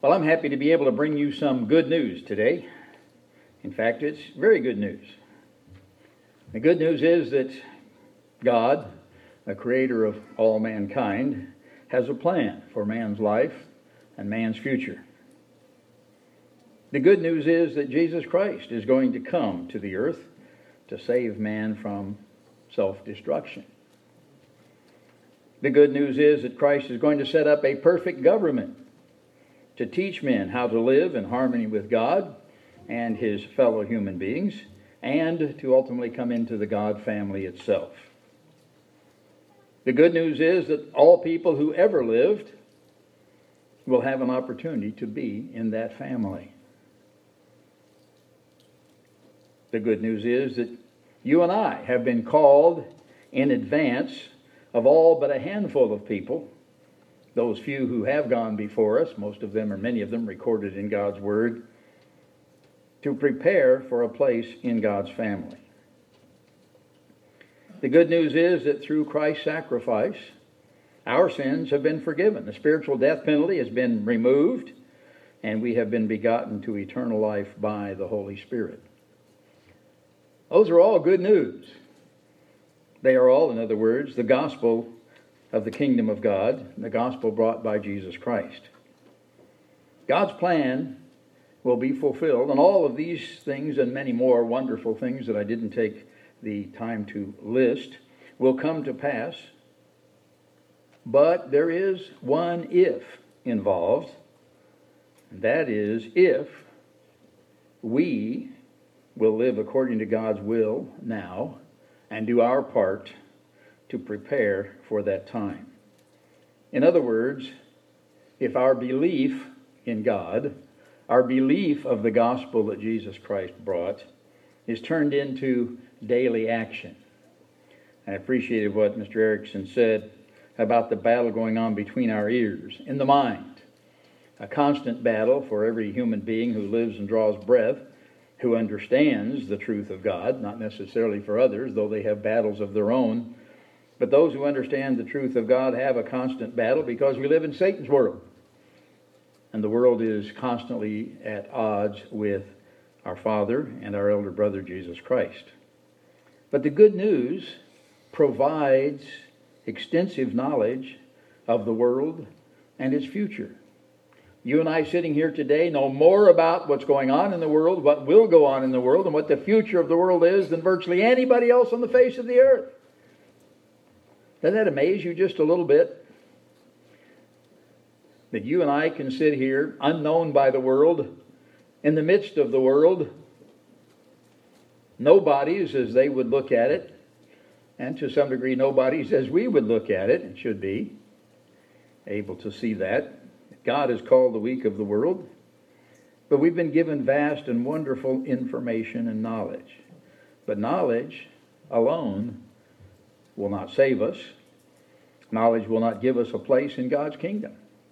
Well, I'm happy to be able to bring you some good news today. In fact, it's very good news. The good news is that God, the creator of all mankind, has a plan for man's life and man's future. The good news is that Jesus Christ is going to come to the earth to save man from self-destruction. The good news is that Christ is going to set up a perfect government to teach men how to live in harmony with God and his fellow human beings, and to ultimately come into the God family itself. The good news is that all people who ever lived will have an opportunity to be in that family. The good news is that you and I have been called in advance of all but a handful of people, those few who have gone before us, most of them or many of them recorded in God's Word, to prepare for a place in God's family. The good news is that through Christ's sacrifice, our sins have been forgiven. The spiritual death penalty has been removed, and we have been begotten to eternal life by the Holy Spirit. Those are all good news. They are all, in other words, the gospel of the kingdom of God, the gospel brought by Jesus Christ. God's plan will be fulfilled, and all of these things and many more wonderful things that I didn't take the time to list will come to pass. But there is one if involved, and that is if we will live according to God's will now and do our part to prepare for that time. In other words, if our belief in God, our belief of the gospel that Jesus Christ brought, is turned into daily action. I appreciated what Mr. Erickson said about the battle going on between our ears, in the mind. A constant battle for every human being who lives and draws breath, who understands the truth of God, not necessarily for others, though they have battles of their own. But those who understand the truth of God have a constant battle because we live in Satan's world. And the world is constantly at odds with our Father and our elder brother, Jesus Christ. But the good news provides extensive knowledge of the world and its future. You and I sitting here today know more about what's going on in the world, what will go on in the world, and what the future of the world is than virtually anybody else on the face of the earth. Doesn't that amaze you just a little bit? That you and I can sit here, unknown by the world, in the midst of the world, nobodies as they would look at it, and to some degree nobodies as we would look at it, and should be able to see that. God is called the weak of the world, but we've been given vast and wonderful information and knowledge. But knowledge alone will not save us. Knowledge will not give us a place in God's kingdom.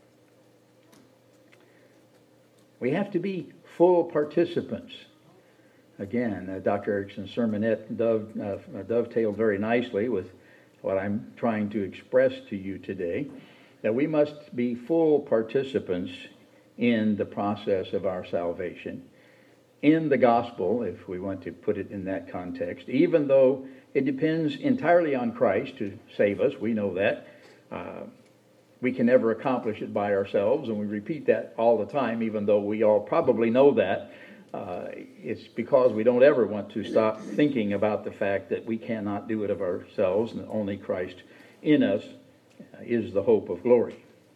We have to be full participants. Again, Dr. Erickson's sermonette dovetailed very nicely with what I'm trying to express to you today, that we must be full participants in the process of our salvation, in the gospel, if we want to put it in that context, even though it depends entirely on Christ to save us. We know that. We can never accomplish it by ourselves, and we repeat that all the time, even though we all probably know that. It's because we don't ever want to stop thinking about the fact that we cannot do it of ourselves, and only Christ in us is the hope of glory.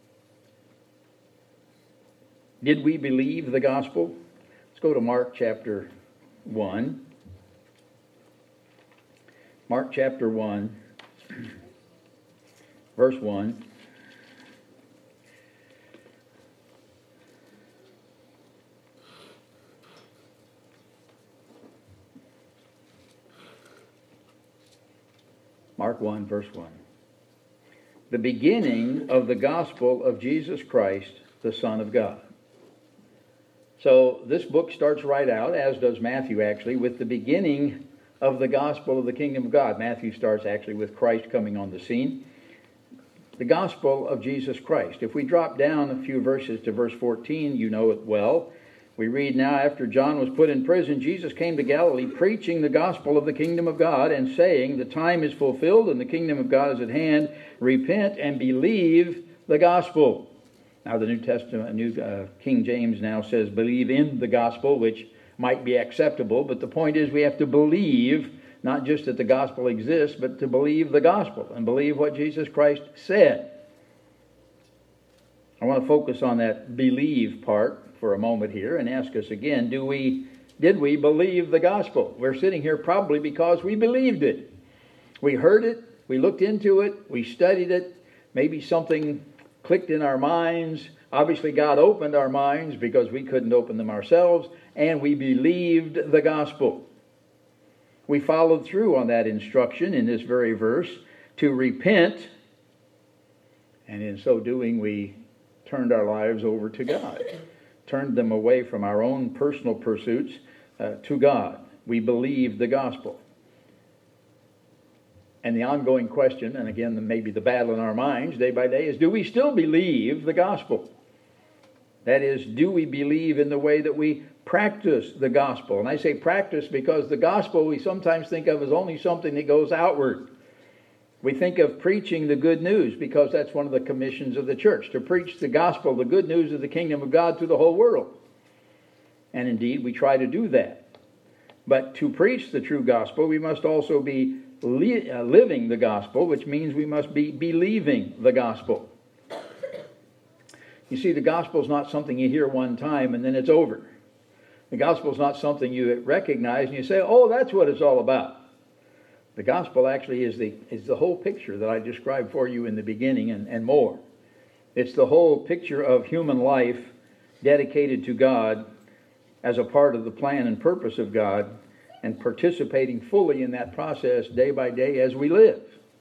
Did we believe the gospel? Let's go to Mark chapter 1. Mark chapter 1, verse 1. Mark 1, verse 1. The beginning of the gospel of Jesus Christ, the Son of God. So this book starts right out, as does Matthew actually, with the beginning of the gospel of the kingdom of God. Matthew starts actually with Christ coming on the scene. The gospel of Jesus Christ. If we drop down a few verses to verse 14, you know it well. We read, "Now after John was put in prison, Jesus came to Galilee preaching the gospel of the kingdom of God and saying, the time is fulfilled and the kingdom of God is at hand. Repent and believe the gospel." Now the New Testament, King James now says believe in the gospel, which might be acceptable. But the point is we have to believe, not just that the gospel exists, but to believe the gospel and believe what Jesus Christ said. I want to focus on that believe part for a moment here and ask us again, did we believe the gospel? We're sitting here probably because we believed it. We heard it, we looked into it, we studied it, maybe something clicked in our minds. Obviously God opened our minds because we couldn't open them ourselves, and we believed the gospel. We followed through on that instruction in this very verse to repent, and in so doing we turned our lives over to God. Turned them away from our own personal pursuits to God. We believed the gospel. And the ongoing question, and again maybe the battle in our minds day by day, is do we still believe the gospel? That is, do we believe in the way that we practice the gospel? And I say practice because the gospel we sometimes think of as only something that goes outward. We think of preaching the good news because that's one of the commissions of the church, to preach the gospel, the good news of the kingdom of God to the whole world. And indeed, we try to do that. But to preach the true gospel, we must also be living the gospel, which means we must be believing the gospel. You see, the gospel is not something you hear one time and then it's over. The gospel is not something you recognize and you say, oh, that's what it's all about. The gospel actually is the whole picture that I described for you in the beginning and more. It's the whole picture of human life dedicated to God as a part of the plan and purpose of God and participating fully in that process day by day as we live.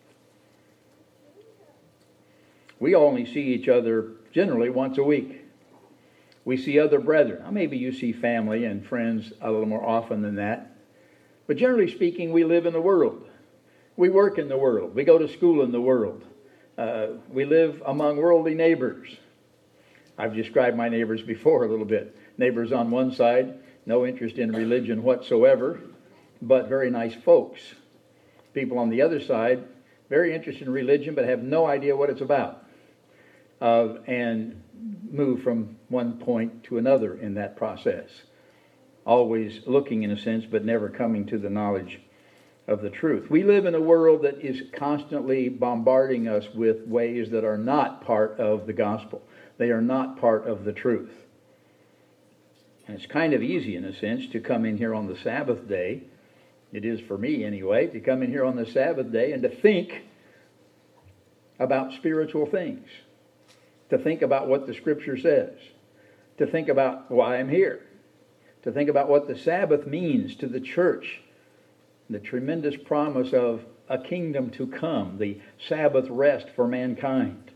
We only see each other generally once a week. We see other brethren. Now, maybe you see family and friends a little more often than that. But generally speaking, we live in the world. We work in the world. We go to school in the world. We live among worldly neighbors. I've described my neighbors before a little bit. Neighbors on one side, no interest in religion whatsoever, but very nice folks. People on the other side, very interested in religion, but have no idea what it's about. And move from one point to another in that process. Always looking in a sense, but never coming to the knowledge of the truth. We live in a world that is constantly bombarding us with ways that are not part of the gospel. They are not part of the truth. And it's kind of easy, in a sense, to come in here on the Sabbath day. It is for me, anyway, to come in here on the Sabbath day and to think about spiritual things. To think about what the Scripture says. To think about why I'm here. To think about what the Sabbath means to the church. The tremendous promise of a kingdom to come. The Sabbath rest for mankind.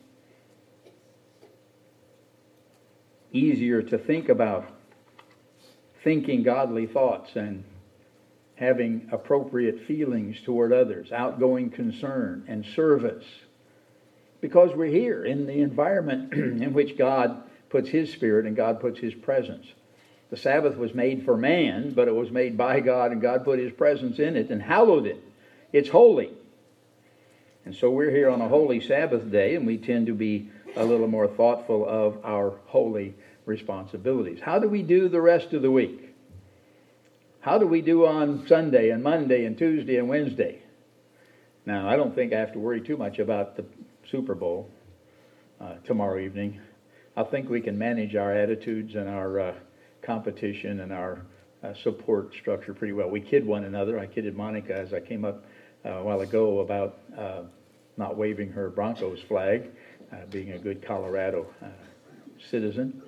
Easier to think about thinking godly thoughts and having appropriate feelings toward others, outgoing concern and service. Because we're here in the environment in which God puts His Spirit and God puts His presence. The Sabbath was made for man, but it was made by God, and God put His presence in it and hallowed it. It's holy. And so we're here on a holy Sabbath day, and we tend to be a little more thoughtful of our holy responsibilities. How do we do the rest of the week? How do we do on Sunday and Monday and Tuesday and Wednesday? Now, I don't think I have to worry too much about the Super Bowl tomorrow evening. I think we can manage our attitudes and our competition and our support structure pretty well. We kid one another. I kidded Monica as I came up a while ago about not waving her Broncos flag, being a good Colorado citizen.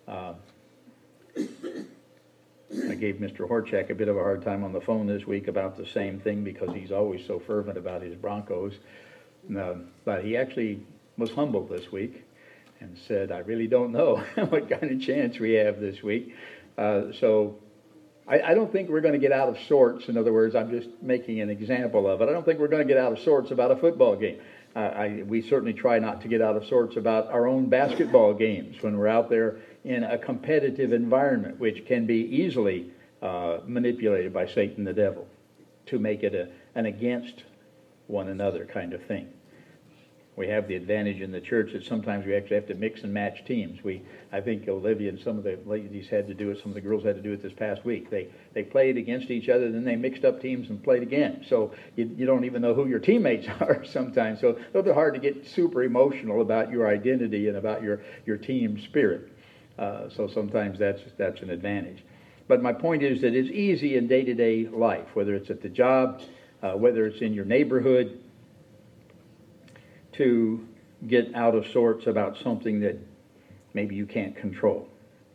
I gave Mr. Horchak a bit of a hard time on the phone this week about the same thing because he's always so fervent about his Broncos. But he actually was humble this week and said, I really don't know what kind of chance we have this week. So I don't think we're going to get out of sorts. In other words, I'm just making an example of it. I don't think we're going to get out of sorts about a football game. We certainly try not to get out of sorts about our own basketball games when we're out there in a competitive environment, which can be easily manipulated by Satan the devil to make it an against one another kind of thing. We have the advantage in the church that sometimes we actually have to mix and match teams. I think Olivia and some of the ladies had to do it, some of the girls had to do it this past week. They played against each other, then they mixed up teams and played again. So you don't even know who your teammates are sometimes. So it's a little bit hard to get super emotional about your identity and about your team spirit. So sometimes that's an advantage. But my point is that it's easy in day-to-day life, whether it's at the job, whether it's in your neighborhood, to get out of sorts about something that maybe you can't control.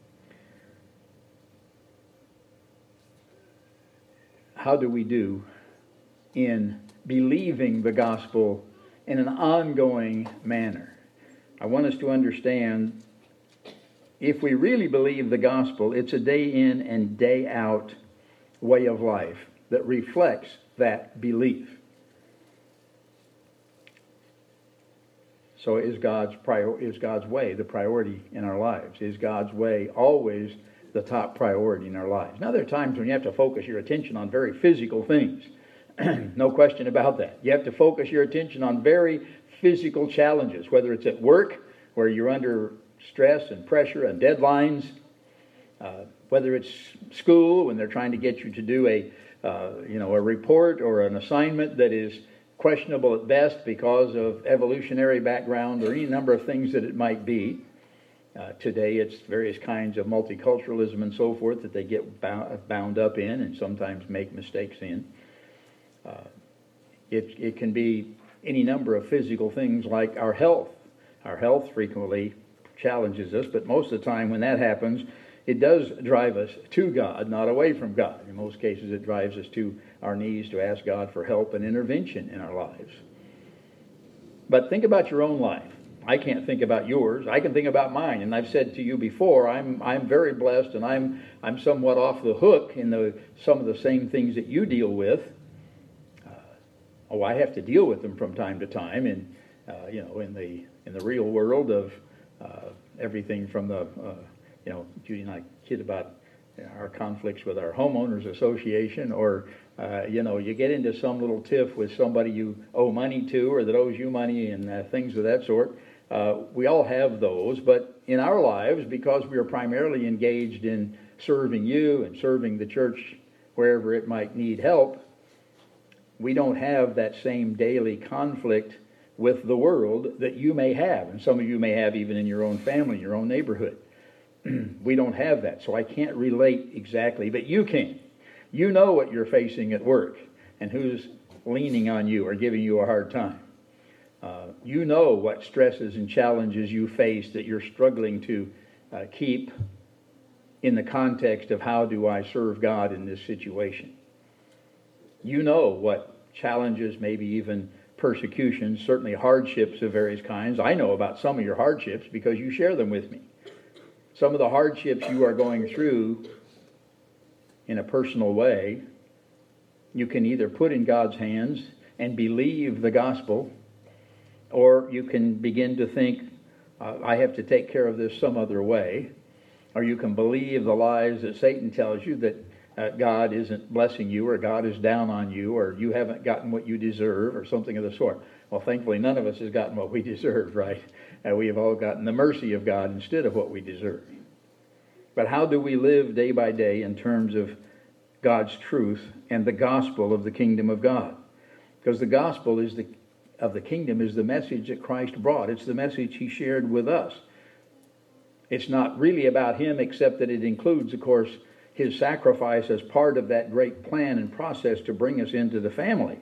How do we do in believing the gospel in an ongoing manner? I want us to understand, if we really believe the gospel, it's a day in and day out way of life that reflects that belief. So is God's way the priority in our lives? Is God's way always the top priority in our lives? Now, there are times when you have to focus your attention on very physical things. No question about that. You have to focus your attention on very physical challenges, whether it's at work, where you're under stress and pressure and deadlines, whether it's school, when they're trying to get you to do a report or an assignment that is questionable at best because of evolutionary background or any number of things that it might be. Today it's various kinds of multiculturalism and so forth that they get bound up in and sometimes make mistakes in. It can be any number of physical things like our health. Our health frequently challenges us, but most of the time when that happens, it does drive us to God, not away from God. In most cases, it drives us to our knees to ask God for help and intervention in our lives. But think about your own life. I can't think about yours. I can think about mine. And I've said to you before, I'm very blessed, and I'm somewhat off the hook in some of the same things that you deal with. I have to deal with them from time to time, in the real world of everything from the Judy and I kid about our conflicts with our homeowners association, or you get into some little tiff with somebody you owe money to or that owes you money and things of that sort. We all have those, but in our lives, because we are primarily engaged in serving you and serving the church wherever it might need help, we don't have that same daily conflict with the world that you may have, and some of you may have even in your own family, your own neighborhood. We don't have that, so I can't relate exactly, but you can. You know what you're facing at work and who's leaning on you or giving you a hard time. You know what stresses and challenges you face that you're struggling to keep in the context of how do I serve God in this situation. You know what challenges, maybe even persecutions, certainly hardships of various kinds. I know about some of your hardships because you share them with me. Some of the hardships you are going through in a personal way, you can either put in God's hands and believe the gospel, or you can begin to think, I have to take care of this some other way. Or you can believe the lies that Satan tells you that God isn't blessing you, or God is down on you, or you haven't gotten what you deserve, or something of the sort. Well, thankfully, none of us has gotten what we deserve, right? We have all gotten the mercy of God instead of what we deserve. But how do we live day by day in terms of God's truth and the gospel of the kingdom of God? Because the gospel of the kingdom is the message that Christ brought. It's the message he shared with us. It's not really about him, except that it includes, of course, his sacrifice as part of that great plan and process to bring us into the family.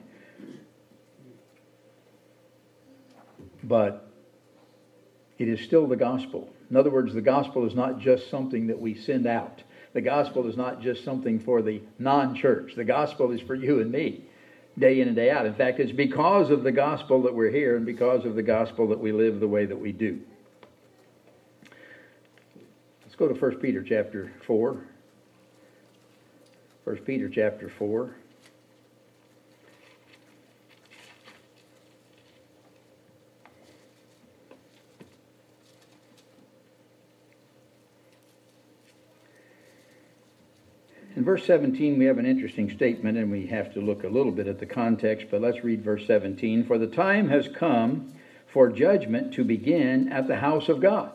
But it is still the gospel. In other words, the gospel is not just something that we send out. The gospel is not just something for the non-church. The gospel is for you and me, day in and day out. In fact, it's because of the gospel that we're here, and because of the gospel that we live the way that we do. Let's go to 1 Peter chapter 4. 1 Peter chapter 4. In verse 17, we have an interesting statement, and we have to look a little bit at the context, but let's read verse 17. For the time has come for judgment to begin at the house of God.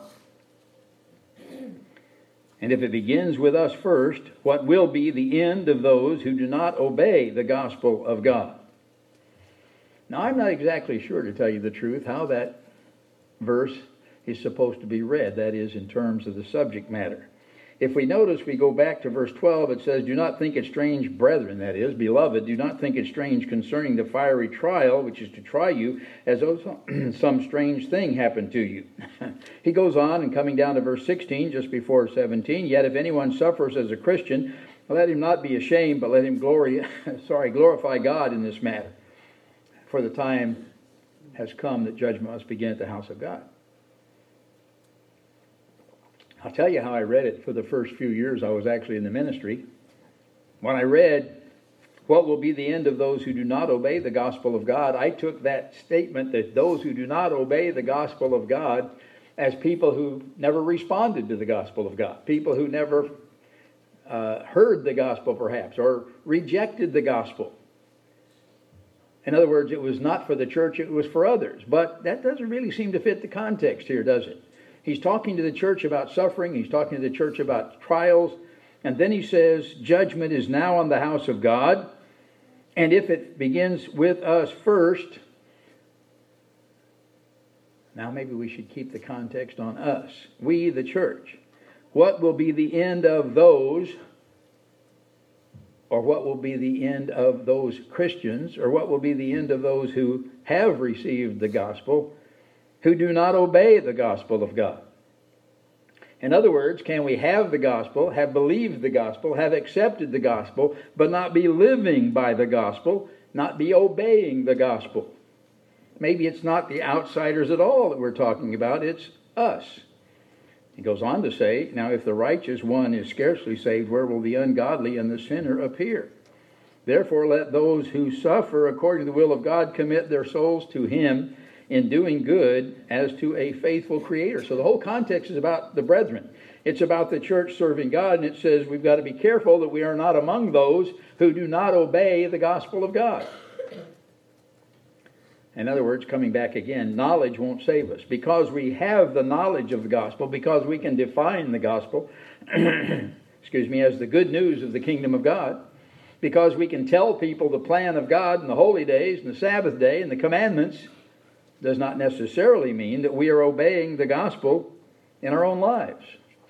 And if it begins with us first, what will be the end of those who do not obey the gospel of God? Now, I'm not exactly sure, to tell you the truth, how that verse is supposed to be read, that is, in terms of the subject matter. If we notice, we go back to verse 12, it says, do not think it strange, brethren, that is, beloved, do not think it strange concerning the fiery trial, which is to try you, as though some strange thing happened to you. He goes on, and coming down to verse 16, just before 17, yet if anyone suffers as a Christian, let him not be ashamed, but let him glorify God in this matter. For the time has come that judgment must begin at the house of God. I'll tell you how I read it for the first few years I was actually in the ministry. When I read, what will be the end of those who do not obey the gospel of God, I took that statement that those who do not obey the gospel of God as people who never responded to the gospel of God, people who never heard the gospel perhaps, or rejected the gospel. In other words, it was not for the church, it was for others. But that doesn't really seem to fit the context here, does it? He's talking to the church about suffering. He's talking to the church about trials. And then he says, judgment is now on the house of God. And if it begins with us first, now maybe we should keep the context on us. We, the church. What will be the end of those, or what will be the end of those Christians, or what will be the end of those who have received the gospel, who do not obey the gospel of God? In other words, can we have the gospel, have believed the gospel, have accepted the gospel, but not be living by the gospel, not be obeying the gospel? Maybe it's not the outsiders at all that we're talking about, it's us. He goes on to say, now if the righteous one is scarcely saved, where will the ungodly and the sinner appear? Therefore let those who suffer according to the will of God commit their souls to him in doing good as to a faithful creator. So the whole context is about the brethren. It's about the church serving God, and it says we've got to be careful that we are not among those who do not obey the gospel of God. In other words, coming back again, knowledge won't save us. Because we have the knowledge of the gospel, because we can define the gospel, as the good news of the kingdom of God, because we can tell people the plan of God and the holy days and the Sabbath day and the commandments, does not necessarily mean that we are obeying the gospel in our own lives.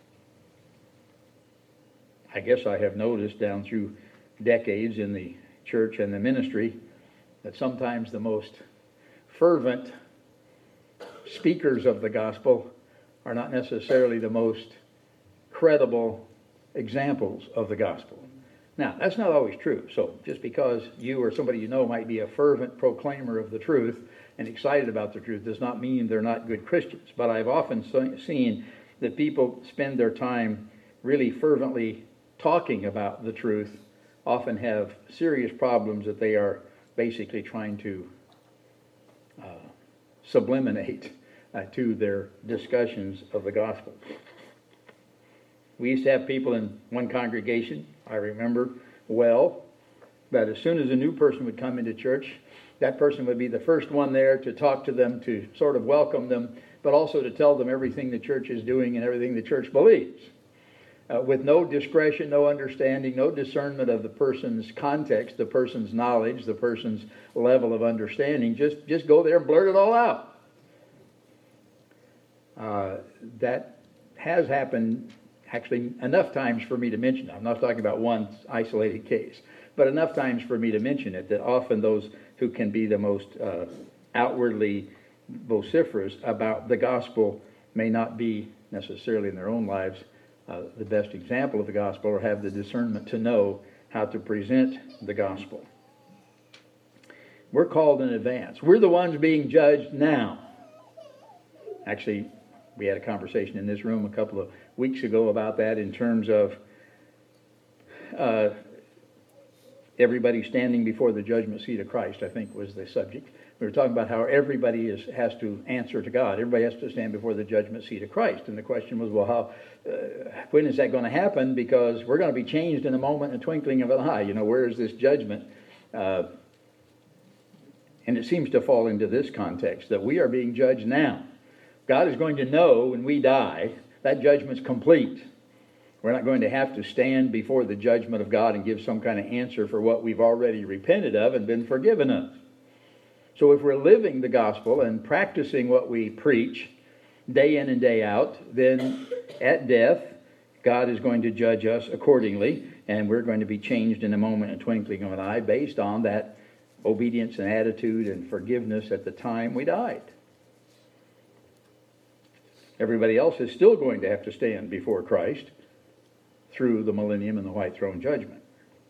I guess I have noticed down through decades in the church and the ministry that sometimes the most fervent speakers of the gospel are not necessarily the most credible examples of the gospel. Now, that's not always true. So just because you or somebody you know might be a fervent proclaimer of the truth and excited about the truth does not mean they're not good Christians. But I've often seen that people spend their time really fervently talking about the truth, often have serious problems that they are basically trying to subliminate to their discussions of the gospel. We used to have people in one congregation, I remember well, that as soon as a new person would come into church, that person would be the first one there to talk to them, to sort of welcome them, but also to tell them everything the church is doing and everything the church believes. With no discretion, no understanding, no discernment of the person's context, the person's knowledge, the person's level of understanding. Just go there and blurt it all out. That has happened actually enough times for me to mention it. I'm not talking about one isolated case, but enough times for me to mention it, that often those who can be the most outwardly vociferous about the gospel may not be necessarily in their own lives the best example of the gospel, or have the discernment to know how to present the gospel. We're called in advance. We're the ones being judged now. Actually, we had a conversation in this room a couple of weeks ago about that, in terms of everybody standing before the judgment seat of Christ, I think was the subject. We were talking about how everybody has to answer to God. Everybody has to stand before the judgment seat of Christ. And the question was, well, when is that going to happen? Because we're going to be changed in a moment, in a twinkling of an eye. Where is this judgment? And it seems to fall into this context, that we are being judged now. God is going to know when we die, that judgment's complete. We're not going to have to stand before the judgment of God and give some kind of answer for what we've already repented of and been forgiven of. So if we're living the gospel and practicing what we preach day in and day out, then at death, God is going to judge us accordingly, and we're going to be changed in a moment, a twinkling of an eye, based on that obedience and attitude and forgiveness at the time we died. Everybody else is still going to have to stand before Christ through the millennium and the white throne judgment.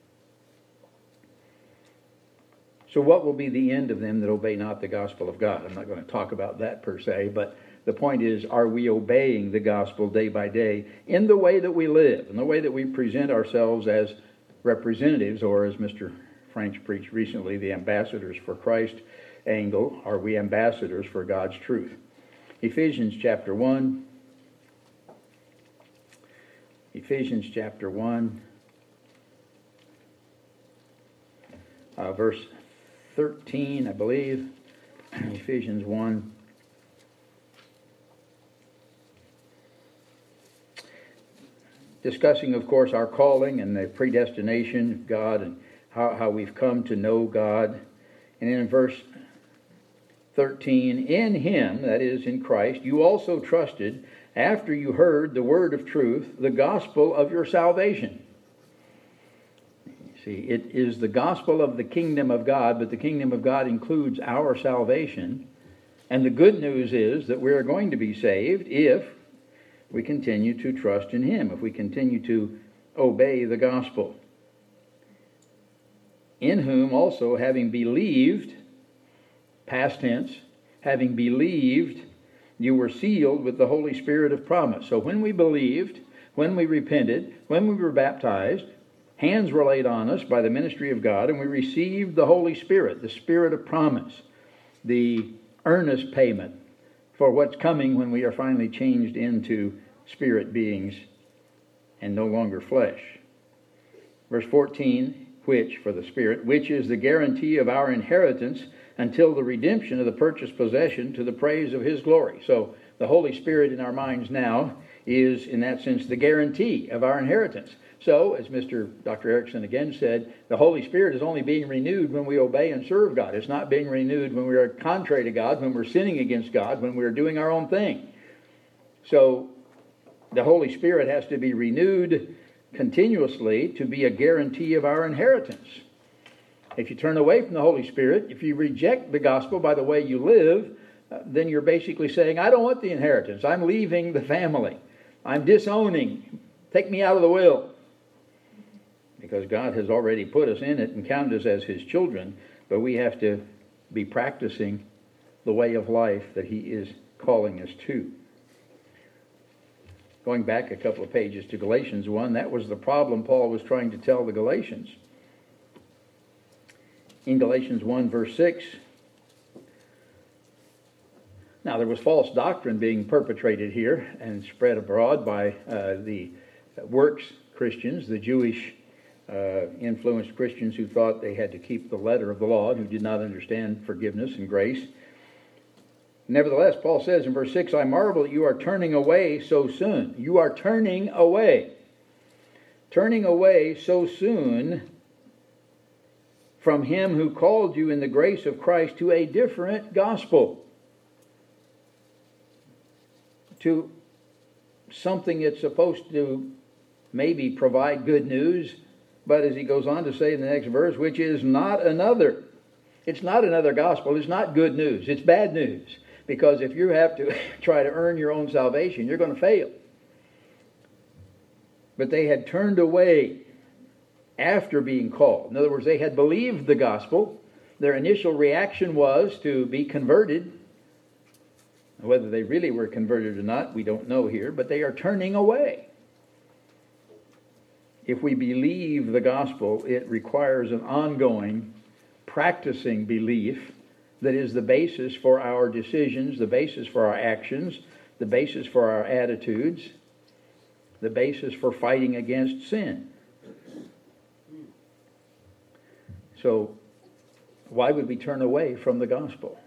So what will be the end of them that obey not the gospel of God? I'm not going to talk about that per se, but the point is, are we obeying the gospel day by day in the way that we live, in the way that we present ourselves as representatives, or as Mr. Franks preached recently, the ambassadors for Christ angle? Are we ambassadors for God's truth? Ephesians chapter 1. Ephesians chapter 1, verse 13, I believe. Ephesians 1. Discussing, of course, our calling and the predestination of God and how we've come to know God. And in verse 13, in Him, that is, in Christ, you also trusted after you heard the word of truth, the gospel of your salvation. See, it is the gospel of the kingdom of God, but the kingdom of God includes our salvation. And the good news is that we are going to be saved if we continue to trust in Him, if we continue to obey the gospel. In whom also, having believed, past tense, having believed, you were sealed with the Holy Spirit of promise. So when we believed, when we repented, when we were baptized, hands were laid on us by the ministry of God, and we received the Holy Spirit, the Spirit of promise, the earnest payment for what's coming when we are finally changed into spirit beings and no longer flesh. Verse 14, which, for the Spirit, which is the guarantee of our inheritance until the redemption of the purchased possession to the praise of His glory. So the Holy Spirit in our minds now is, in that sense, the guarantee of our inheritance. So, as Dr. Erickson again said, the Holy Spirit is only being renewed when we obey and serve God. It's not being renewed when we are contrary to God, when we're sinning against God, when we're doing our own thing. So the Holy Spirit has to be renewed continuously to be a guarantee of our inheritance. If you turn away from the Holy Spirit, if you reject the gospel by the way you live, then you're basically saying, I don't want the inheritance. I'm leaving the family. I'm disowning. Take me out of the will. Because God has already put us in it and counted us as His children, but we have to be practicing the way of life that He is calling us to. Going back a couple of pages to Galatians 1, that was the problem Paul was trying to tell the Galatians. In Galatians 1, verse 6, now there was false doctrine being perpetrated here and spread abroad by the works Christians, the Jewish influenced Christians who thought they had to keep the letter of the law and who did not understand forgiveness and grace. Nevertheless, Paul says in verse 6, I marvel that you are turning away so soon. You are turning away. Turning away so soon from Him who called you in the grace of Christ to a different gospel. To something that's supposed to maybe provide good news, but as he goes on to say in the next verse, which is not another. It's not another gospel. It's not good news. It's bad news. Because if you have to try to earn your own salvation, you're going to fail. But they had turned away after being called. In other words, they had believed the gospel. Their initial reaction was to be converted. Whether they really were converted or not, we don't know here, but they are turning away. If we believe the gospel, it requires an ongoing, practicing belief that is the basis for our decisions, the basis for our actions, the basis for our attitudes, the basis for fighting against sin. So, why would we turn away from the gospel?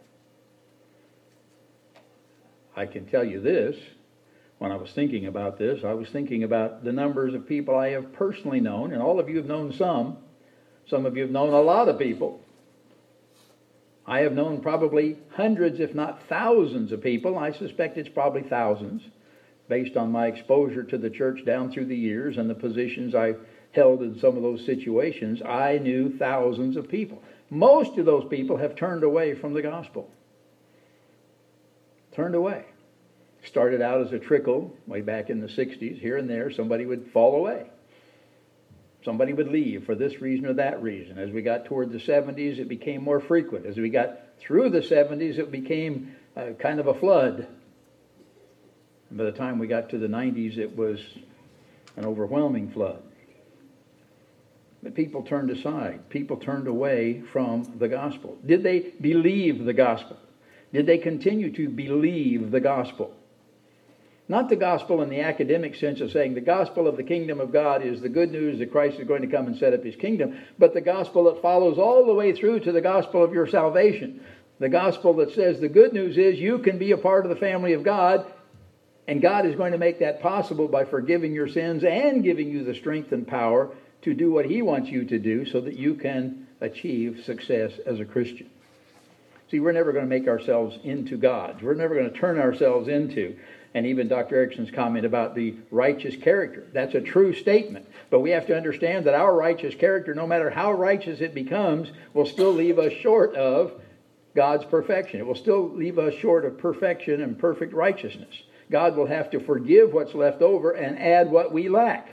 I can tell you this. When I was thinking about this, I was thinking about the numbers of people I have personally known, and all of you have known some. Some of you have known a lot of people. I have known probably hundreds, if not thousands of people. I suspect it's probably thousands, based on my exposure to the church down through the years and the positions I held in some of those situations. I knew thousands of people. Most of those people have turned away from the gospel. Turned away. Started out as a trickle way back in the 60s. Here and there, somebody would fall away. Somebody would leave for this reason or that reason. As we got toward the 70s, it became more frequent. As we got through the 70s, it became kind of a flood. And by the time we got to the 90s, it was an overwhelming flood. But people turned aside. People turned away from the gospel. Did they believe the gospel? Did they continue to believe the gospel? Not the gospel in the academic sense of saying the gospel of the kingdom of God is the good news that Christ is going to come and set up his kingdom, but the gospel that follows all the way through to the gospel of your salvation. The gospel that says the good news is you can be a part of the family of God, and God is going to make that possible by forgiving your sins and giving you the strength and power to do what he wants you to do so that you can achieve success as a Christian. See, we're never going to make ourselves into gods. We're never going to turn ourselves into. And even Dr. Erickson's comment about the righteous character. That's a true statement. But we have to understand that our righteous character, no matter how righteous it becomes, will still leave us short of God's perfection. It will still leave us short of perfection and perfect righteousness. God will have to forgive what's left over and add what we lack.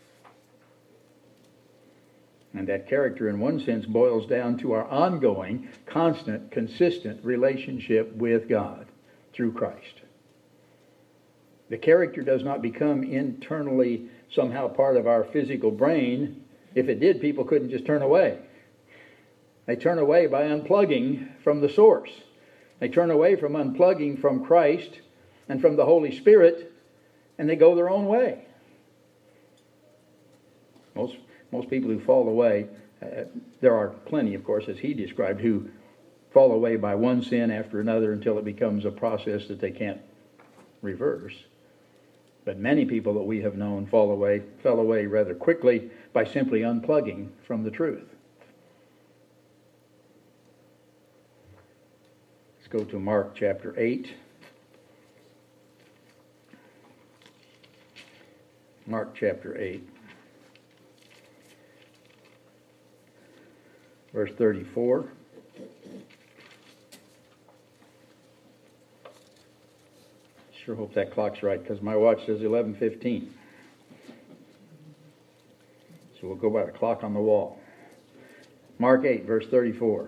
And that character, in one sense, boils down to our ongoing, constant, consistent relationship with God through Christ. The character does not become internally somehow part of our physical brain. If it did, people couldn't just turn away. They turn away by unplugging from the source. They turn away from unplugging from Christ and from the Holy Spirit, and they go their own way. Most people who fall away, there are plenty, of course, as he described, who fall away by one sin after another until it becomes a process that they can't reverse. But many people that we have known fell away rather quickly by simply unplugging from the truth. Let's go to Mark chapter 8. Mark chapter 8. Verse 34. Sure hope that clock's right, because my watch says 11:15. So we'll go by the clock on the wall. Mark 8, verse 34.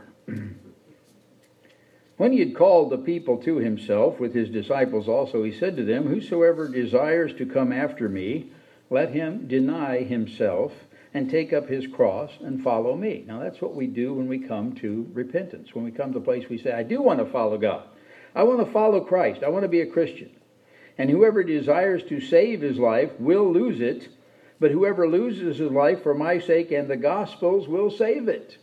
When he had called the people to himself, with his disciples also, he said to them, "Whosoever desires to come after me, let him deny himself and take up his cross and follow me." Now that's what we do when we come to repentance. When we come to a place we say, I do want to follow God. I want to follow Christ. I want to be a Christian. And whoever desires to save his life will lose it, but whoever loses his life for my sake and the gospel's will save it.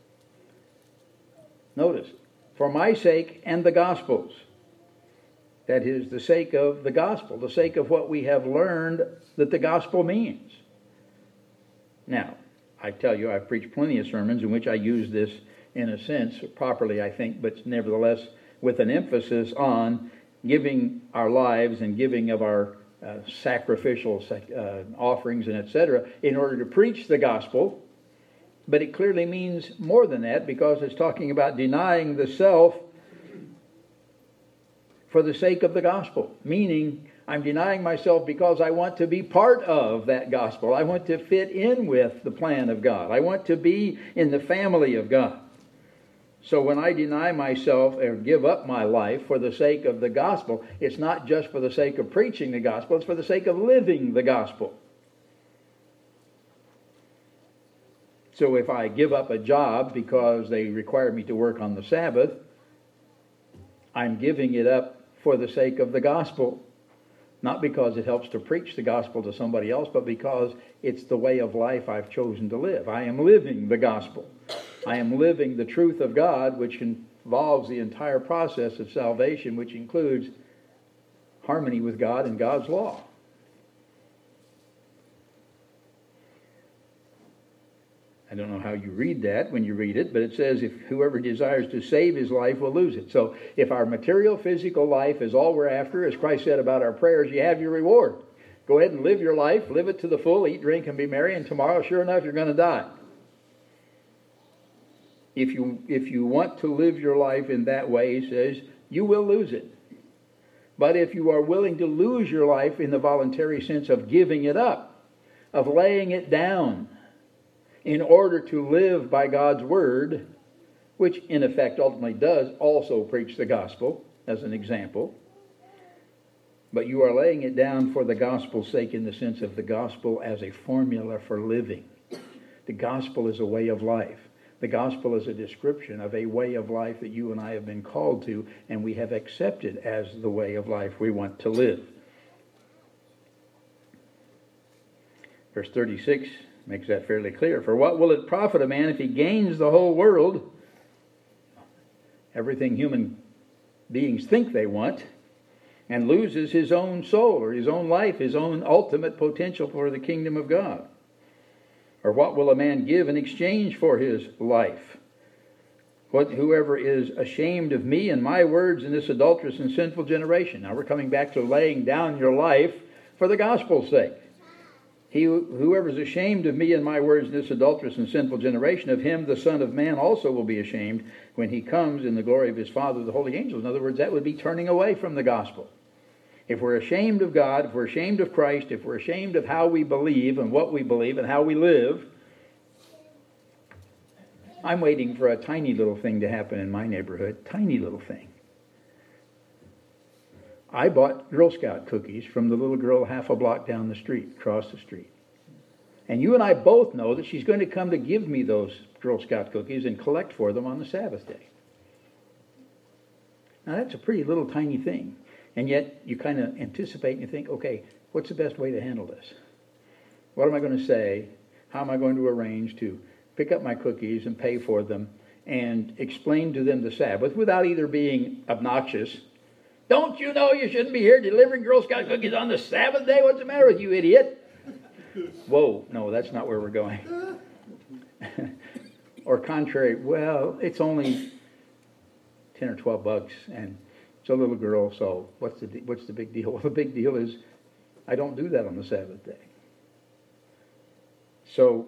Notice, for my sake and the gospel's. That is, the sake of the gospel, the sake of what we have learned that the gospel means. Now, I tell you, I've preached plenty of sermons in which I use this in a sense, properly I think, but nevertheless with an emphasis on giving our lives and giving of our sacrificial offerings and etc. in order to preach the gospel. But it clearly means more than that, because it's talking about denying the self for the sake of the gospel. Meaning, I'm denying myself because I want to be part of that gospel. I want to fit in with the plan of God. I want to be in the family of God. So when I deny myself or give up my life for the sake of the gospel, it's not just for the sake of preaching the gospel, it's for the sake of living the gospel. So if I give up a job because they require me to work on the Sabbath, I'm giving it up for the sake of the gospel. Not because it helps to preach the gospel to somebody else, but because it's the way of life I've chosen to live. I am living the gospel. I am living the truth of God, which involves the entire process of salvation, which includes harmony with God and God's law. I don't know how you read that when you read it, but it says if whoever desires to save his life will lose it. So if our material, physical life is all we're after, as Christ said about our prayers, you have your reward. Go ahead and live your life, live it to the full, eat, drink, and be merry, and tomorrow, sure enough, you're going to die. If you want to live your life in that way, he says, you will lose it. But if you are willing to lose your life in the voluntary sense of giving it up, of laying it down, in order to live by God's word, which in effect ultimately does also preach the gospel, as an example, but you are laying it down for the gospel's sake in the sense of the gospel as a formula for living. The gospel is a way of life. The gospel is a description of a way of life that you and I have been called to, and we have accepted as the way of life we want to live. Verse 36 makes that fairly clear. For what will it profit a man if he gains the whole world, everything human beings think they want, and loses his own soul or his own life, his own ultimate potential for the kingdom of God? Or what will a man give in exchange for his life? Whoever is ashamed of me and my words in this adulterous and sinful generation. Now we're coming back to laying down your life for the gospel's sake. Whoever is ashamed of me and my words in this adulterous and sinful generation, of him the Son of Man also will be ashamed when he comes in the glory of his Father with the holy angels. In other words, that would be turning away from the gospel. If we're ashamed of God, if we're ashamed of Christ, if we're ashamed of how we believe and what we believe and how we live, I'm waiting for a tiny little thing to happen in my neighborhood. Tiny little thing. I bought Girl Scout cookies from the little girl half a block down the street, across the street. And you and I both know that she's going to come to give me those Girl Scout cookies and collect for them on the Sabbath day. Now that's a pretty little tiny thing. And yet you kind of anticipate and you think, okay, what's the best way to handle this? What am I going to say? How am I going to arrange to pick up my cookies and pay for them and explain to them the Sabbath without either being obnoxious? Don't you know you shouldn't be here delivering Girl Scout cookies on the Sabbath day? What's the matter with you, idiot? Whoa, no, that's not where we're going. Or contrary, well, it's only 10 or 12 bucks and it's a little girl, so what's the big deal? Well, the big deal is I don't do that on the Sabbath day. So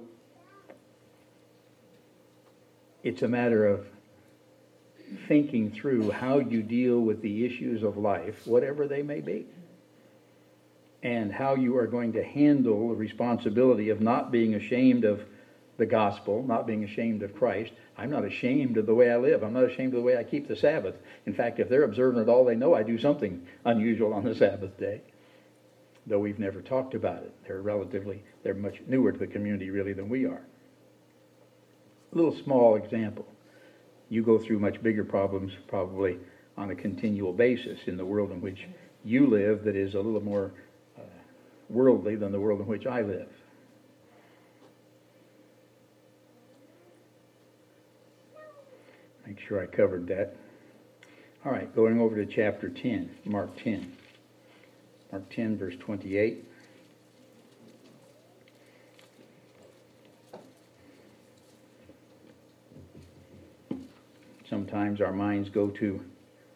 it's a matter of thinking through how you deal with the issues of life, whatever they may be, and how you are going to handle the responsibility of not being ashamed of the gospel, not being ashamed of Christ. I'm not ashamed of the way I live. I'm not ashamed of the way I keep the Sabbath. In fact, if they're observant at all, they know I do something unusual on the Sabbath day, though we've never talked about it. They're much newer to the community really than we are. A little small example. You go through much bigger problems probably on a continual basis in the world in which you live that is a little more worldly than the world in which I live. Make sure I covered that. All right, going over to chapter 10, Mark 10. Mark 10, verse 28. Sometimes our minds go to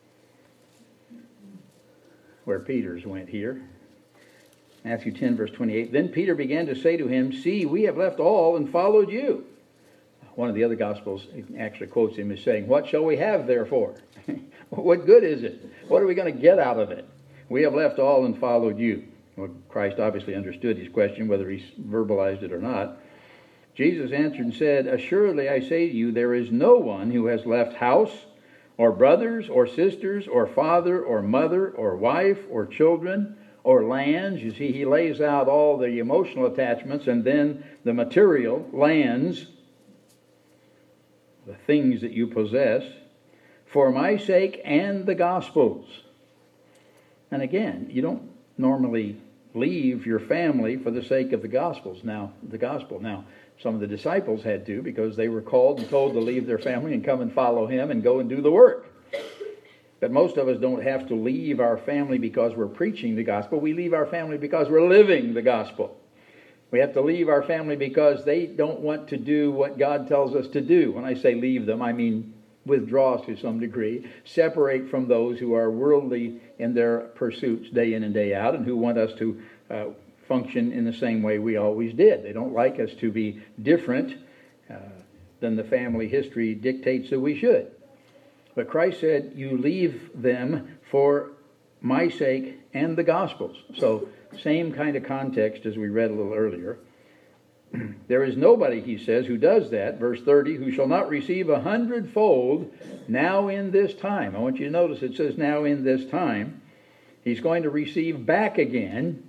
where Peter's went here. Matthew 10, verse 28. Then Peter began to say to him, "See, we have left all and followed you." One of the other Gospels actually quotes him as saying, "What shall we have therefore?" What good is it? What are we going to get out of it? We have left all and followed you. Well, Christ obviously understood his question, whether he verbalized it or not. Jesus answered and said, "Assuredly I say to you, there is no one who has left house, or brothers, or sisters, or father, or mother, or wife, or children, or lands." You see, he lays out all the emotional attachments and then the material, lands, the things that you possess, for my sake and the gospel's. And again, you don't normally leave your family for the sake of the gospel. Now, some of the disciples had to, because they were called and told to leave their family and come and follow him and go and do the work. But most of us don't have to leave our family because we're preaching the gospel. We leave our family because we're living the gospel. We have to leave our family because they don't want to do what God tells us to do. When I say leave them, I mean withdraw to some degree, separate from those who are worldly in their pursuits day in and day out, and who want us to function in the same way we always did. They don't like us to be different than the family history dictates that we should. But Christ said, you leave them for my sake and the gospel's. So, same kind of context as we read a little earlier. There is nobody, he says, who does that, verse 30, who shall not receive 100-fold now in this time. I want you to notice it says now in this time. He's going to receive back again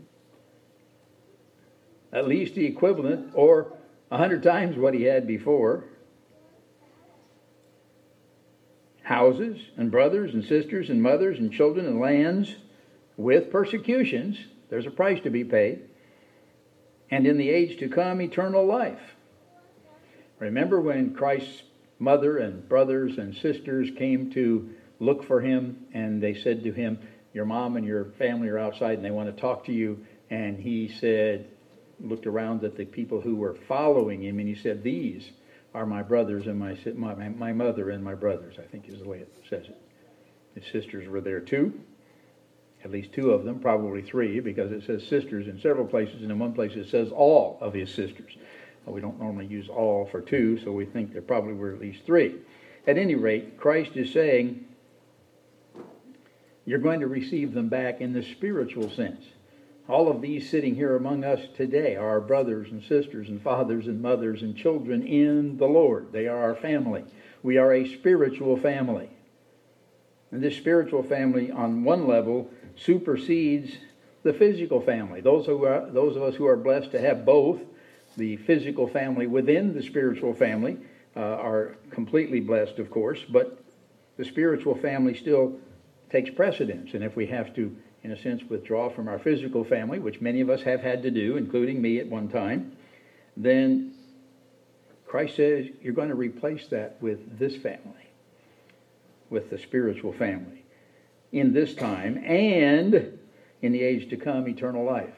at least the equivalent or 100 times what he had before. Houses and brothers and sisters and mothers and children and lands with persecutions. There's a price to be paid. And in the age to come, eternal life. Remember when Christ's mother and brothers and sisters came to look for him, and they said to him, your mom and your family are outside and they want to talk to you. And he said, looked around at the people who were following him, and he said, these are my brothers and my mother and my brothers, I think is the way it says it. His sisters were there too. At least two of them, probably three, because it says sisters in several places, and in one place it says all of his sisters. We don't normally use all for two, so we think there probably were at least three. At any rate, Christ is saying, you're going to receive them back in the spiritual sense. All of these sitting here among us today are our brothers and sisters and fathers and mothers and children in the Lord. They are our family. We are a spiritual family. And this spiritual family, on one level, supersedes the physical family. Those of us who are blessed to have both, the physical family within the spiritual family, are completely blessed, of course, but the spiritual family still takes precedence. And if we have to, in a sense, withdraw from our physical family, which many of us have had to do, including me at one time, then Christ says you're going to replace that with this family, with the spiritual family, in this time and in the age to come, eternal life.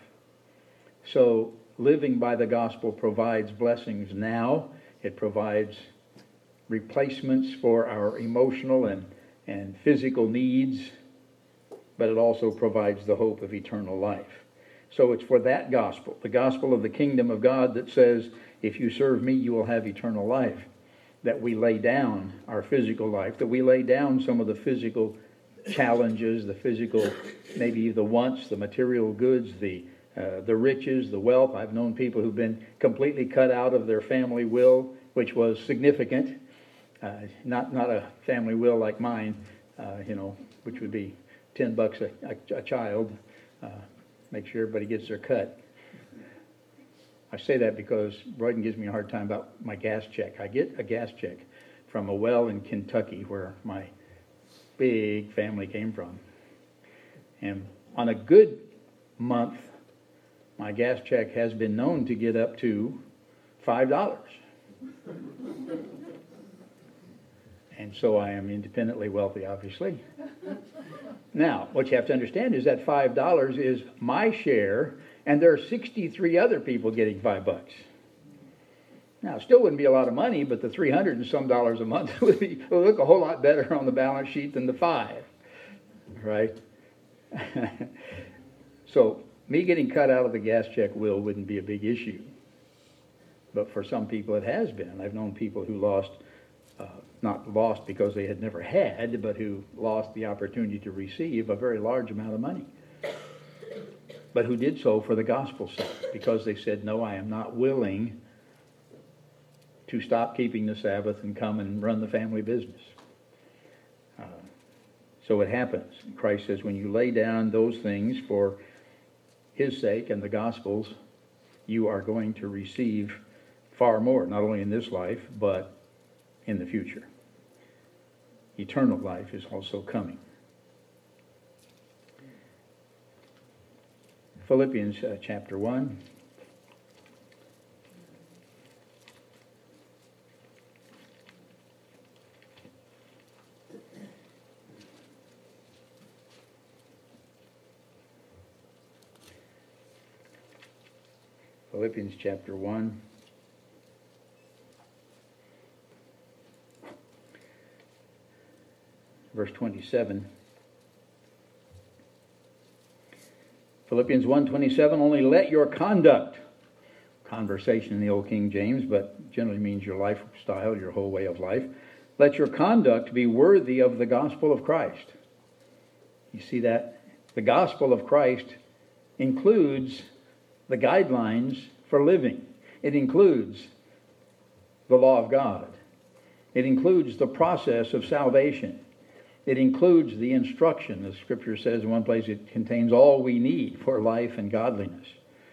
So living by the gospel provides blessings now. It provides replacements for our emotional and physical needs, but it also provides the hope of eternal life. So it's for that gospel, the gospel of the kingdom of God, that says, if you serve me, you will have eternal life, that we lay down our physical life, that we lay down some of the physical challenges, the physical, maybe the wants, the material goods, the riches, the wealth. I've known people who've been completely cut out of their family will, which was significant. Not a family will like mine, which would be $10 a child. Make sure everybody gets their cut. I say that because Royden gives me a hard time about my gas check. I get a gas check from a well in Kentucky where my big family came from. And on a good month, my gas check has been known to get up to $5. And so I am independently wealthy, obviously. Now, what you have to understand is that $5 is my share, and there are 63 other people getting $5. Now, it still wouldn't be a lot of money, but the $300 and some a month would look a whole lot better on the balance sheet than the $5, right? So, me getting cut out of the gas check will wouldn't be a big issue. But for some people it has been. I've known people who not lost because they had never had, but who lost the opportunity to receive a very large amount of money. But who did so for the gospel's sake, because they said, no, I am not willing to stop keeping the Sabbath and come and run the family business. So it happens. Christ says, when you lay down those things for his sake and the gospel's, you are going to receive far more, not only in this life, but in the future. eternal life is also coming. Philippians chapter 1. Philippians chapter 1. Verse 27. Philippians 1:27, only let your conduct, conversation in the Old King James, but generally means your lifestyle, your whole way of life. Let your conduct be worthy of the gospel of Christ. You see that? The gospel of Christ includes the guidelines for living. It includes the law of God. It includes the process of salvation. It includes the instruction. The Scripture says in one place it contains all we need for life and godliness.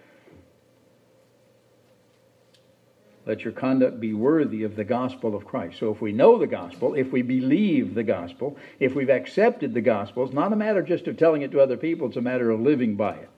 Let your conduct be worthy of the gospel of Christ. So if we know the gospel, if we believe the gospel, if we've accepted the gospel, it's not a matter just of telling it to other people, it's a matter of living by it.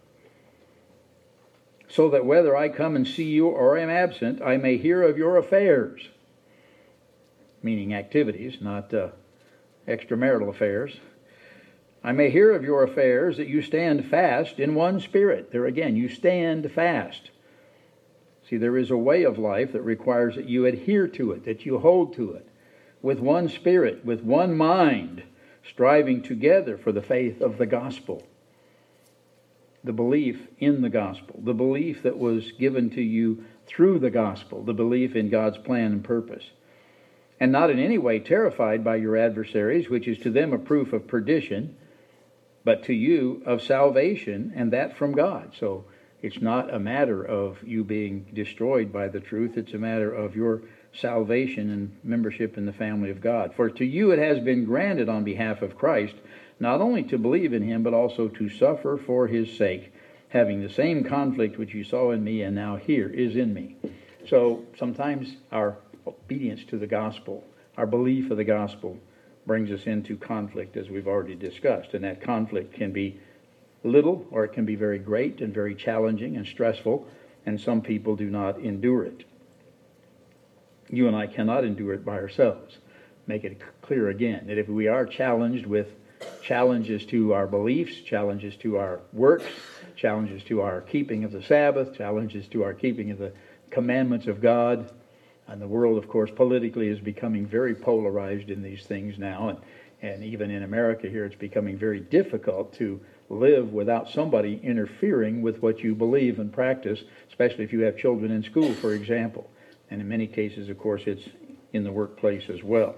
So that whether I come and see you or am absent, I may hear of your affairs. Meaning activities, not extramarital affairs. I may hear of your affairs, that you stand fast in one spirit. There again, you stand fast. See, there is a way of life that requires that you adhere to it, that you hold to it, with one spirit, with one mind, striving together for the faith of the gospel. The belief in the gospel, the belief that was given to you through the gospel, the belief in God's plan and purpose. And not in any way terrified by your adversaries, which is to them a proof of perdition, but to you of salvation, and that from God. So it's not a matter of you being destroyed by the truth, it's a matter of your salvation and membership in the family of God. For to you it has been granted on behalf of Christ, not only to believe in him, but also to suffer for his sake, having the same conflict which you saw in me and now here is in me. So sometimes our obedience to the gospel, our belief of the gospel, brings us into conflict, as we've already discussed. And that conflict can be little, or it can be very great and very challenging and stressful, and some people do not endure it. You and I cannot endure it by ourselves. Make it clear again that if we are challenged with challenges to our beliefs, challenges to our works, challenges to our keeping of the Sabbath, challenges to our keeping of the commandments of God, and the world, of course, politically is becoming very polarized in these things now. And even in America here, it's becoming very difficult to live without somebody interfering with what you believe and practice, especially if you have children in school, for example. And in many cases, of course, it's in the workplace as well.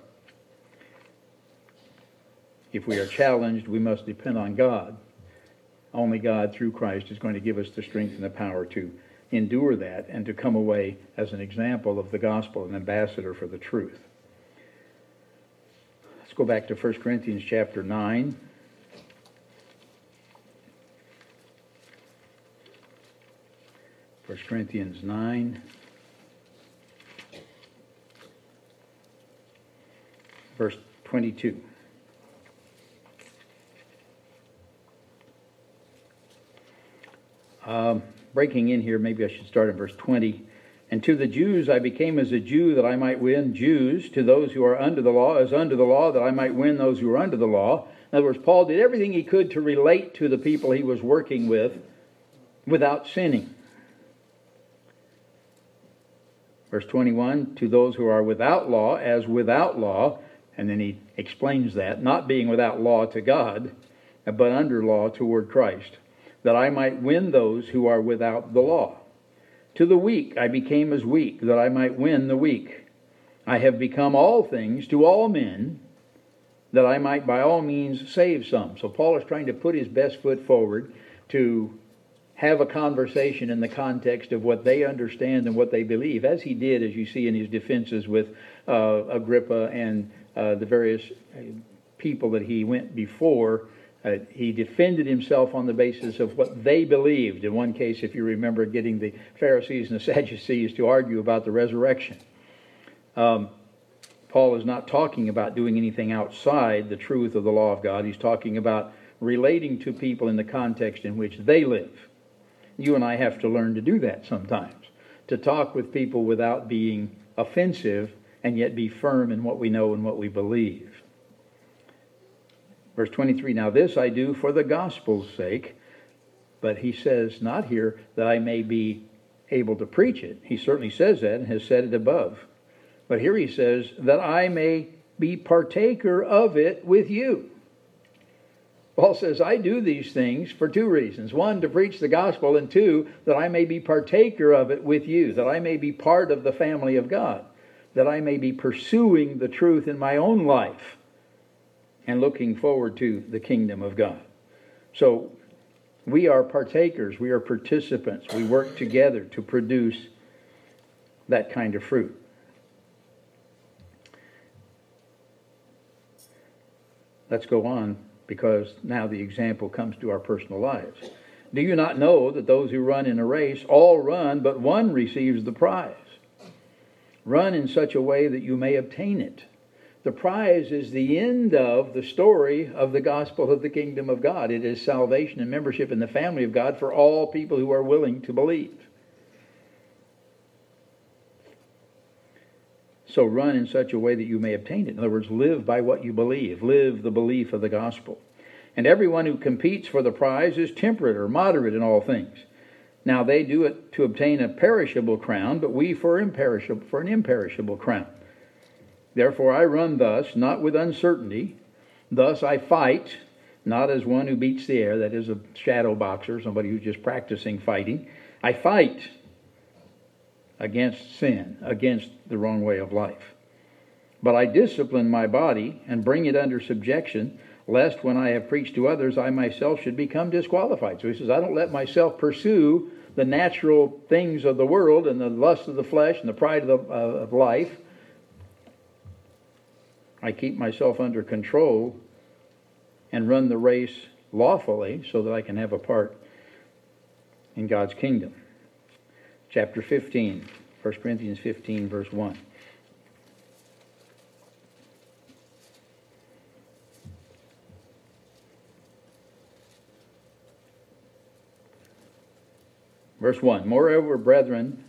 If we are challenged, we must depend on God. Only God, through Christ, is going to give us the strength and the power to endure that and to come away as an example of the gospel, an ambassador for the truth. Let's go back to 1 Corinthians chapter 9. First Corinthians 9. Verse 22. Breaking in here, maybe I should start in verse 20. And to the Jews I became as a Jew, that I might win Jews. To those who are under the law, as under the law, that I might win those who are under the law. In other words, Paul did everything he could to relate to the people he was working with without sinning. Verse 21, to those who are without law, as without law. And then he explains that, not being without law to God, but under law toward Christ, that I might win those who are without the law. To the weak I became as weak, that I might win the weak. I have become all things to all men, that I might by all means save some. So Paul is trying to put his best foot forward to have a conversation in the context of what they understand and what they believe, as he did, as you see in his defenses with Agrippa and the various people that he went before. He defended himself on the basis of what they believed. In one case, if you remember, getting the Pharisees and the Sadducees to argue about the resurrection. Paul is not talking about doing anything outside the truth of the law of God. He's talking about relating to people in the context in which they live. You and I have to learn to do that sometimes, to talk with people without being offensive and yet be firm in what we know and what we believe. Verse 23, now this I do for the gospel's sake, but he says not here that I may be able to preach it. He certainly says that and has said it above. But here he says that I may be partaker of it with you. Paul says, I do these things for two reasons. One, to preach the gospel, and two, that I may be partaker of it with you, that I may be part of the family of God, that I may be pursuing the truth in my own life and looking forward to the kingdom of God. So we are partakers, we are participants, we work together to produce that kind of fruit. Let's go on, because now the example comes to our personal lives. Do you not know that those who run in a race all run, but one receives the prize? Run in such a way that you may obtain it. The prize is the end of the story of the gospel of the kingdom of God. It is salvation and membership in the family of God for all people who are willing to believe. So run in such a way that you may obtain it. In other words, live by what you believe. Live the belief of the gospel. And everyone who competes for the prize is temperate or moderate in all things. Now they do it to obtain a perishable crown, but we for an imperishable crown. Therefore I run thus, not with uncertainty. Thus I fight, not as one who beats the air, that is a shadow boxer, somebody who's just practicing fighting. I fight against sin, against the wrong way of life. But I discipline my body and bring it under subjection, lest when I have preached to others, I myself should become disqualified. So he says, I don't let myself pursue the natural things of the world and the lust of the flesh and the pride of life. I keep myself under control and run the race lawfully so that I can have a part in God's kingdom. Chapter 15, 1 Corinthians 15, verse 1. Verse 1, moreover, brethren,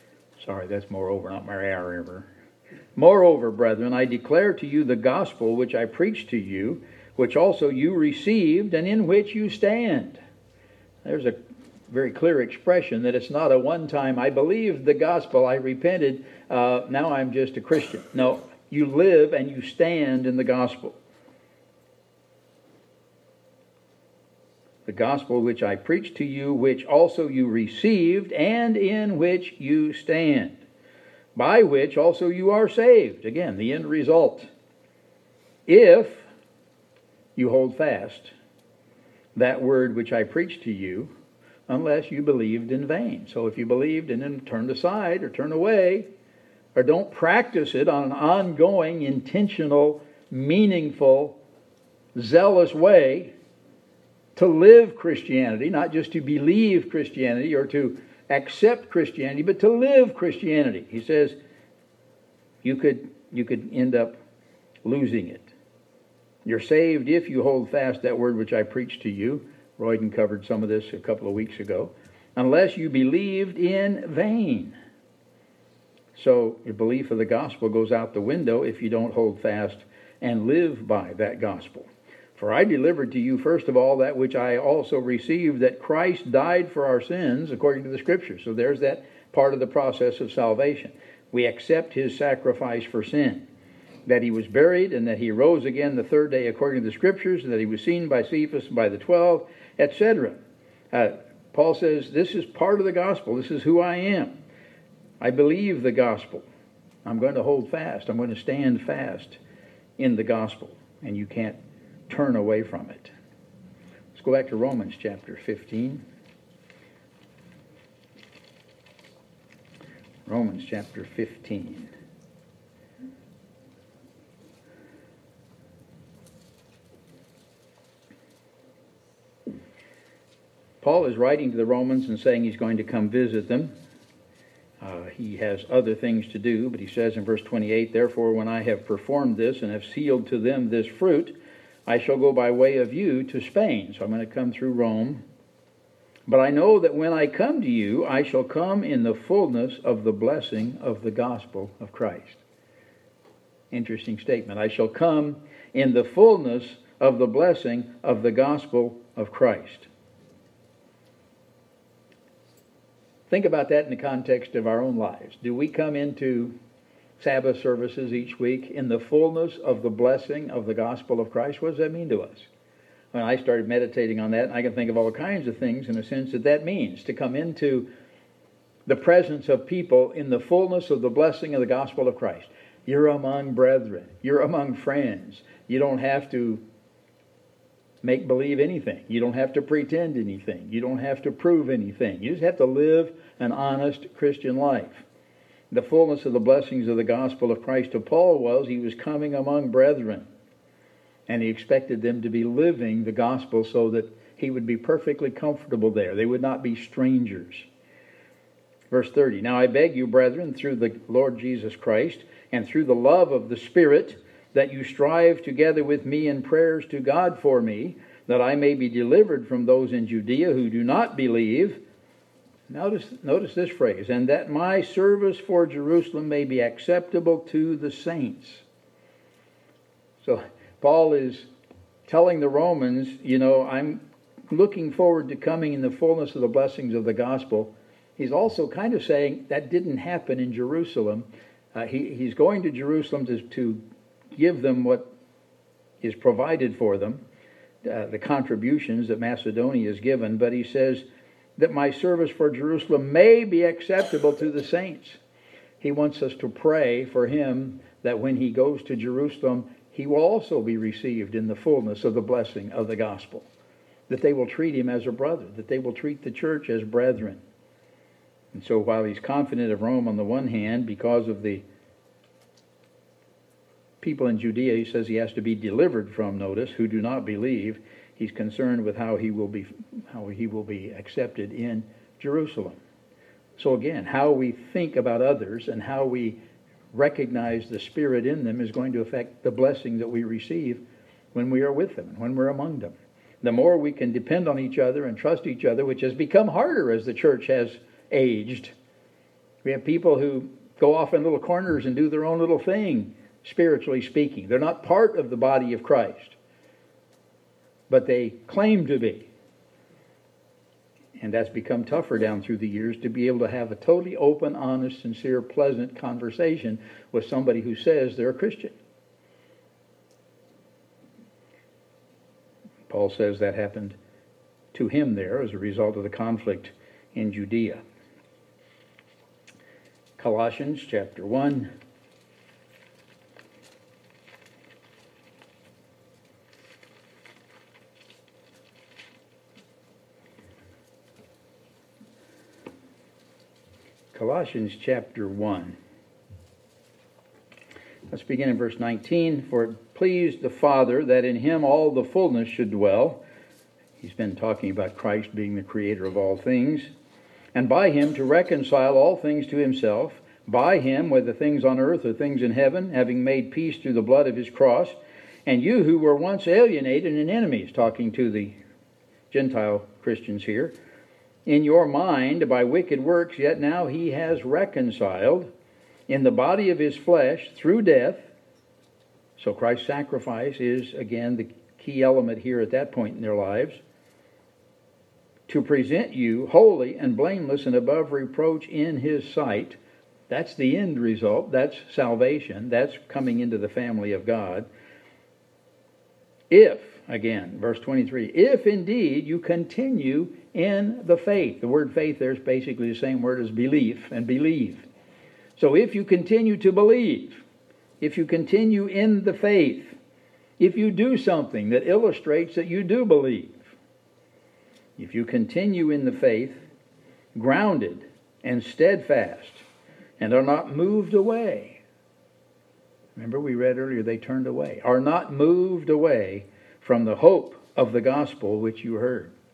moreover, brethren, I declare to you the gospel which I preached to you, which also you received, and in which you stand. There's a very clear expression that it's not a one-time, I believed the gospel, I repented, now I'm just a Christian. No, you live and you stand in the gospel. The gospel which I preached to you, which also you received, and in which you stand, by which also you are saved. Again, the end result. If you hold fast that word which I preached to you, unless you believed in vain. So if you believed and then turned aside or turned away, or don't practice it on an ongoing, intentional, meaningful, zealous way, to live Christianity, not just to believe Christianity or to accept Christianity, but to live Christianity. He says you could end up losing it. You're saved if you hold fast that word which I preached to you. Royden covered some of this a couple of weeks ago. Unless you believed in vain. So your belief of the gospel goes out the window if you don't hold fast and live by that gospel. For I delivered to you first of all that which I also received, that Christ died for our sins according to the Scriptures. So there's that part of the process of salvation. We accept his sacrifice for sin. That he was buried and that he rose again the third day according to the Scriptures, and that he was seen by Cephas and by the 12, etc. Paul says this is part of the gospel. This is who I am. I believe the gospel. I'm going to hold fast. I'm going to stand fast in the gospel. And you can't turn away from it. Let's go back to Romans chapter 15. Romans chapter 15. Paul is writing to the Romans and saying he's going to come visit them. he has other things to do, but he says in verse 28, "Therefore, when I have performed this and have sealed to them this fruit, I shall go by way of you to Spain." So I'm going to come through Rome. "But I know that when I come to you, I shall come in the fullness of the blessing of the gospel of Christ." Interesting statement. I shall come in the fullness of the blessing of the gospel of Christ. Think about that in the context of our own lives. Do we come into Sabbath services each week in the fullness of the blessing of the gospel of Christ? What does that mean to us? When I started meditating on that, I can think of all kinds of things in a sense that means to come into the presence of people in the fullness of the blessing of the gospel of Christ. You're among brethren. You're among friends. You don't have to make believe anything. You don't have to pretend anything. You don't have to prove anything. You just have to live an honest Christian life. The fullness of the blessings of the gospel of Christ to Paul was he was coming among brethren. And he expected them to be living the gospel so that he would be perfectly comfortable there. They would not be strangers. Verse 30, "Now I beg you, brethren, through the Lord Jesus Christ, and through the love of the Spirit, that you strive together with me in prayers to God for me, that I may be delivered from those in Judea who do not believe." Notice this phrase, "and that my service for Jerusalem may be acceptable to the saints." So Paul is telling the Romans, I'm looking forward to coming in the fullness of the blessings of the gospel. He's also kind of saying that didn't happen in Jerusalem. He's going to Jerusalem to give them what is provided for them, the contributions that Macedonia has given, but he says that my service for Jerusalem may be acceptable to the saints. He wants us to pray for him that when he goes to Jerusalem, he will also be received in the fullness of the blessing of the gospel, that they will treat him as a brother, that they will treat the church as brethren. And so while he's confident of Rome on the one hand, because of the people in Judea, he says he has to be delivered from, notice, who do not believe. He's concerned with how he will be accepted in Jerusalem. So again, how we think about others and how we recognize the Spirit in them is going to affect the blessing that we receive when we are with them and when we're among them. The more we can depend on each other and trust each other, which has become harder as the church has aged. We have people who go off in little corners and do their own little thing, spiritually speaking. They're not part of the body of Christ, but they claim to be. And that's become tougher down through the years to be able to have a totally open, honest, sincere, pleasant conversation with somebody who says they're a Christian. Paul says that happened to him there as a result of the conflict in Judea. Colossians chapter 1. Colossians chapter 1. Let's begin in verse 19. "For it pleased the Father that in him all the fullness should dwell." He's been talking about Christ being the creator of all things. "And by him to reconcile all things to himself, by him, whether things on earth or things in heaven, having made peace through the blood of his cross. And you who were once alienated and enemies," talking to the Gentile Christians here, "in your mind by wicked works, yet now he has reconciled in the body of his flesh through death." So Christ's sacrifice is, again, the key element here at that point in their lives. "To present you holy and blameless and above reproach in his sight." That's the end result. That's salvation. That's coming into the family of God. "If," again, verse 23, "if indeed you continue in the faith." The word faith there is basically the same word as belief and believe. So if you continue to believe, if you continue in the faith, if you do something that illustrates that you do believe, if you continue in the faith, grounded and steadfast, and are not moved away. Remember we read earlier they turned away. Are not moved away from the hope of the gospel which you heard.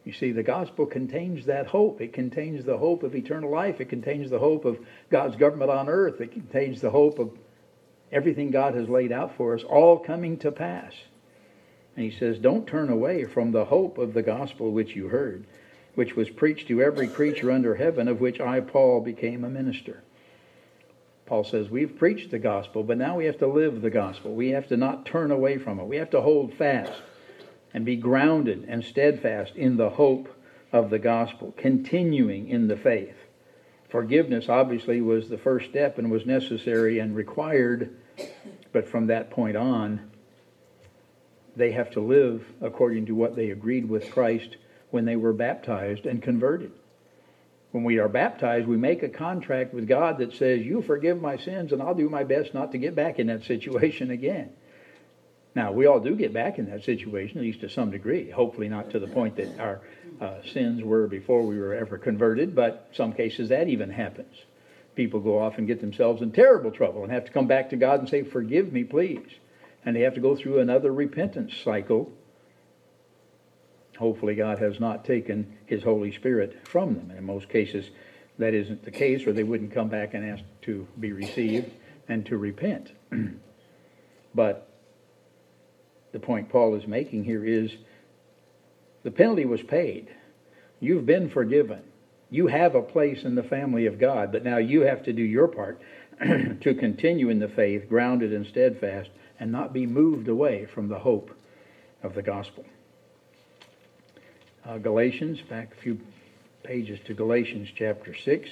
You see, the gospel contains that hope. It contains the hope of eternal life. It contains the hope of God's government on earth. It contains the hope of everything God has laid out for us, all coming to pass. And he says, don't turn away from the hope of the gospel which you heard, which was preached to every creature under heaven, of which I, Paul, became a minister. Paul says, we've preached the gospel, but now we have to live the gospel. We have to not turn away from it. We have to hold fast and be grounded and steadfast in the hope of the gospel, continuing in the faith. Forgiveness obviously was the first step and was necessary and required, but from that point on, they have to live according to what they agreed with Christ when they were baptized and converted. When we are baptized, we make a contract with God that says, you forgive my sins and I'll do my best not to get back in that situation again. Now, we all do get back in that situation, at least to some degree. Hopefully not to the point that our sins were before we were ever converted, but some cases that even happens. People go off and get themselves in terrible trouble and have to come back to God and say, forgive me, please. And they have to go through another repentance cycle. Hopefully God has not taken His Holy Spirit from them. In most cases, that isn't the case, or they wouldn't come back and ask to be received and to repent. But the point Paul is making here is the penalty was paid. You've been forgiven. You have a place in the family of God, but now you have to do your part to continue in the faith, grounded and steadfast, and not be moved away from the hope of the gospel. Galatians, back a few pages to Galatians chapter 6.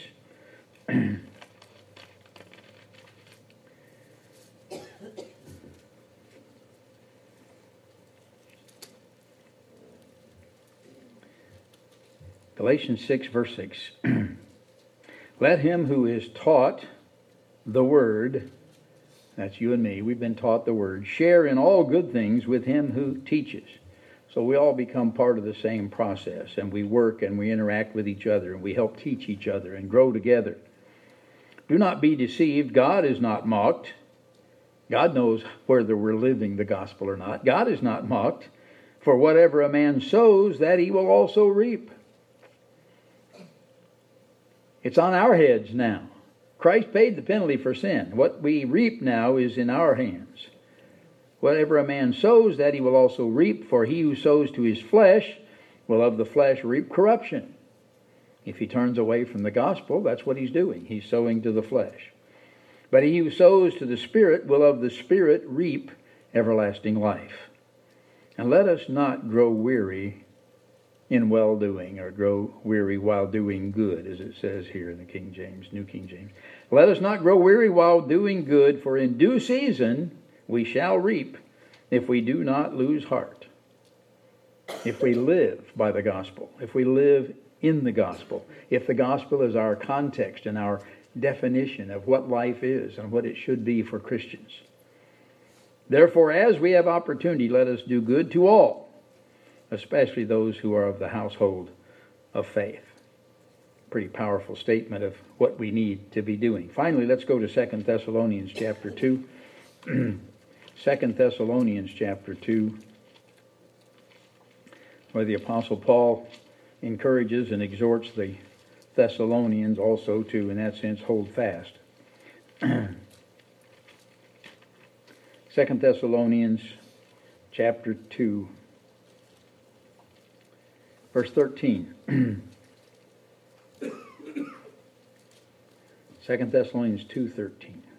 Galatians 6, verse 6. Let him who is taught the word, that's you and me, we've been taught the word, share in all good things with him who teaches. So we all become part of the same process, and we work and we interact with each other, and we help teach each other and grow together. Do not be deceived. God is not mocked. God knows whether we're living the gospel or not. God is not mocked. For whatever a man sows, that he will also reap. It's on our heads now. Christ paid the penalty for sin. What we reap now is in our hands. Whatever a man sows, that he will also reap. For he who sows to his flesh will of the flesh reap corruption. If he turns away from the gospel, that's what he's doing. He's sowing to the flesh. But he who sows to the Spirit will of the Spirit reap everlasting life. And let us not grow weary in well-doing, or grow weary while doing good, as it says here in the King James, New King James. Let us not grow weary while doing good, for in due season we shall reap if we do not lose heart. If we live by the gospel, if we live in the gospel, if the gospel is our context and our definition of what life is and what it should be for Christians. Therefore, as we have opportunity, let us do good to all, especially those who are of the household of faith. Pretty powerful statement of what we need to be doing. Finally, let's go to 2 Thessalonians chapter 2. 2 Thessalonians chapter 2, where the Apostle Paul encourages and exhorts the Thessalonians also to, in that sense, hold fast. 2 Thessalonians chapter 2, verse 13. 2 Thessalonians 2:13.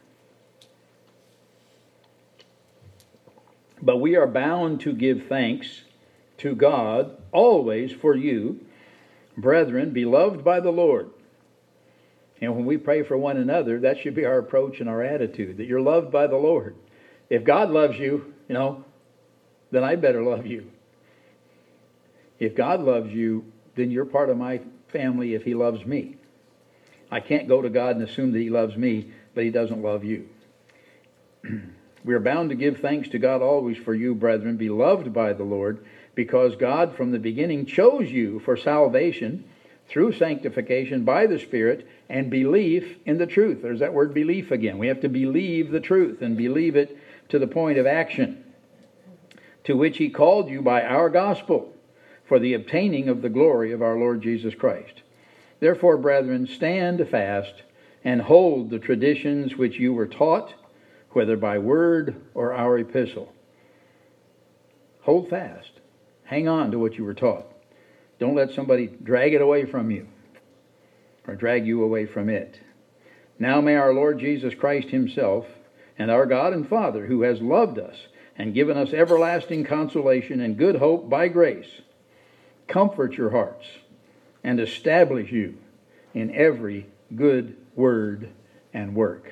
But we are bound to give thanks to God always for you, brethren, beloved by the Lord. And when we pray for one another, that should be our approach and our attitude, that you're loved by the Lord. If God loves you, then I better love you. If God loves you, then you're part of my family if He loves me. I can't go to God and assume that He loves me, but He doesn't love you. We are bound to give thanks to God always for you, brethren, beloved by the Lord, because God from the beginning chose you for salvation through sanctification by the Spirit and belief in the truth. There's that word belief again. We have to believe the truth and believe it to the point of action, to which He called you by our gospel, for the obtaining of the glory of our Lord Jesus Christ. Therefore, brethren, stand fast and hold the traditions which you were taught, whether by word or our epistle. Hold fast. Hang on to what you were taught. Don't let somebody drag it away from you or drag you away from it. Now may our Lord Jesus Christ himself and our God and Father, who has loved us and given us everlasting consolation and good hope by grace, comfort your hearts and establish you in every good word and work.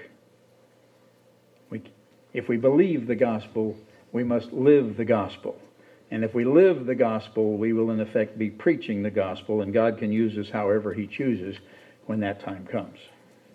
If we believe the gospel, we must live the gospel. And if we live the gospel, we will in effect be preaching the gospel, and God can use us however he chooses when that time comes.